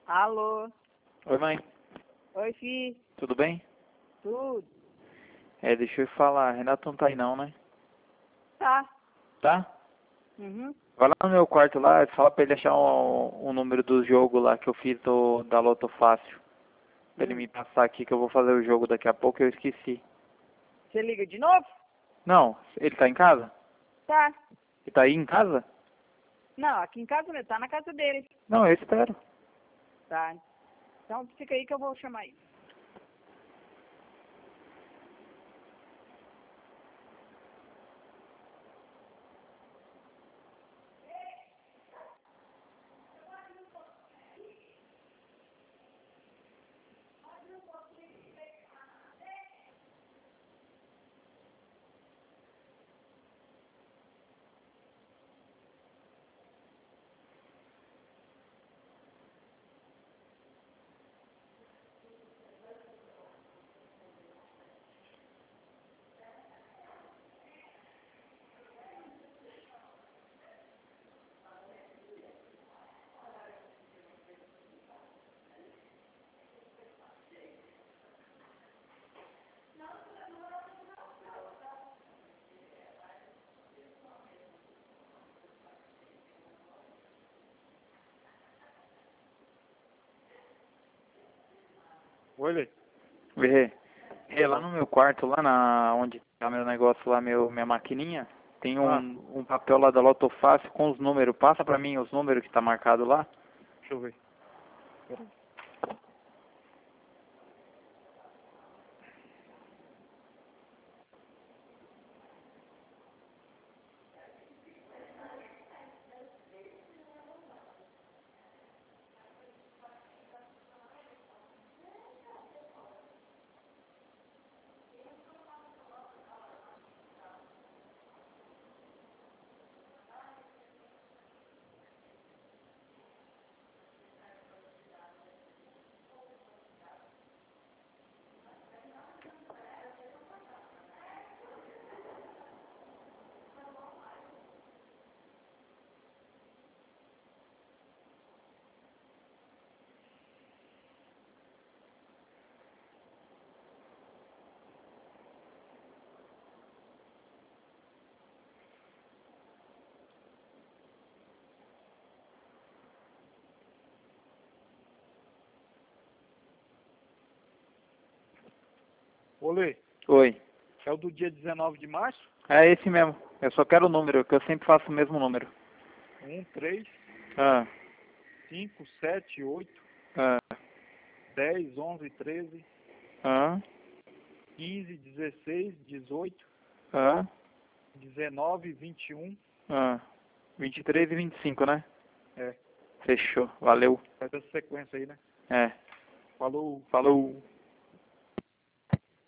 Alô? Oi, mãe. Oi, fi. Tudo bem? Tudo? Deixa eu falar. Renato não tá aí não, né? Tá. Tá? Uhum. Vai lá no meu quarto lá e fala pra ele achar um número do jogo lá que eu fiz da Loto Fácil. Pra ele me passar aqui que eu vou fazer o jogo daqui a pouco e eu esqueci. Você liga de novo? Não, ele tá em casa? Tá. Ele tá aí em casa? Não, aqui em casa não, tá na casa dele. Não, eu espero. Tá. Então fica aí que eu vou chamar ele. Oi, Lê. Vê. Lá no meu quarto, lá onde tá meu negócio lá, minha maquininha, tem um papel lá da Loto Fácil com os números. Passa pra mim os números que tá marcado lá. Deixa eu ver. Pera aí. Ô, Lê. Oi. É o do dia 19 de março? É esse mesmo. Eu só quero o número, que eu sempre faço o mesmo número. 1, 3, Ah, 5, 7, 8, ah, 10, 11, 13, ah, 15, 16, 18, ah, 19, 21. 23 e 25, né? É. Fechou. Valeu. Faz essa sequência aí, né? É. Falou. Falou.